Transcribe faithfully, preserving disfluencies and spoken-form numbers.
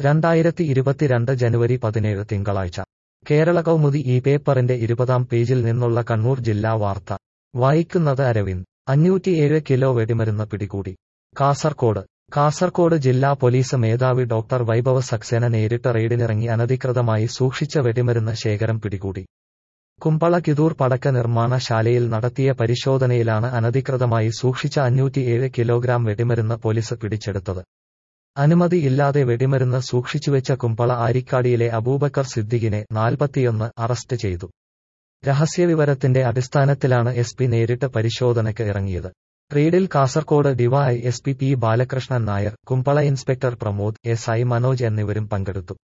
രണ്ടായിരത്തി ഇരുപത്തിരണ്ട് ജനുവരി പതിനേഴ് തിങ്കളാഴ്ച കേരള കൗമുദി ഈ പേപ്പറിന്റെ ഇരുപതാം പേജിൽ നിന്നുള്ള കണ്ണൂർ ജില്ലാ വാർത്ത വായിക്കുന്നത് അരവിന്ദ്. അഞ്ഞൂറ്റിയേഴ് കിലോ വെടിമരുന്ന് പിടികൂടി. കാസർകോട് കാസർകോട് ജില്ലാ പോലീസ് മേധാവി ഡോക്ടർ വൈഭവ് സക്സേന നേരിട്ട് റെയ്ഡിനിറങ്ങി അനധികൃതമായി സൂക്ഷിച്ച വെടിമരുന്ന് ശേഖരം പിടികൂടി. കുമ്പള കിതൂർ പടക്ക നിർമ്മാണ ശാലയിൽ നടത്തിയ പരിശോധനയിലാണ് അനധികൃതമായി സൂക്ഷിച്ച അഞ്ഞൂറ്റിയേഴ് കിലോഗ്രാം വെടിമരുന്ന് പോലീസ് പിടിച്ചെടുത്തത്. അനുമതി ഇല്ലാതെ വെടിമരുന്ന് സൂക്ഷിച്ചുവെച്ച കുമ്പള ആരിക്കാടിയിലെ അബൂബക്കർ സിദ്ദിഖിനെ നാൽപ്പത്തിയൊന്ന് അറസ്റ്റ് ചെയ്തു. രഹസ്യവിവരത്തിന്റെ അടിസ്ഥാനത്തിലാണ് എസ് പി നേരിട്ട് പരിശോധനയ്ക്ക് ഇറങ്ങിയത്. റെയ്ഡിൽ Kasaragod DY S P P Balakrishnan Nair, Kumbla inspector Pramod, S I Manoj എന്നിവരും പങ്കെടുത്തു.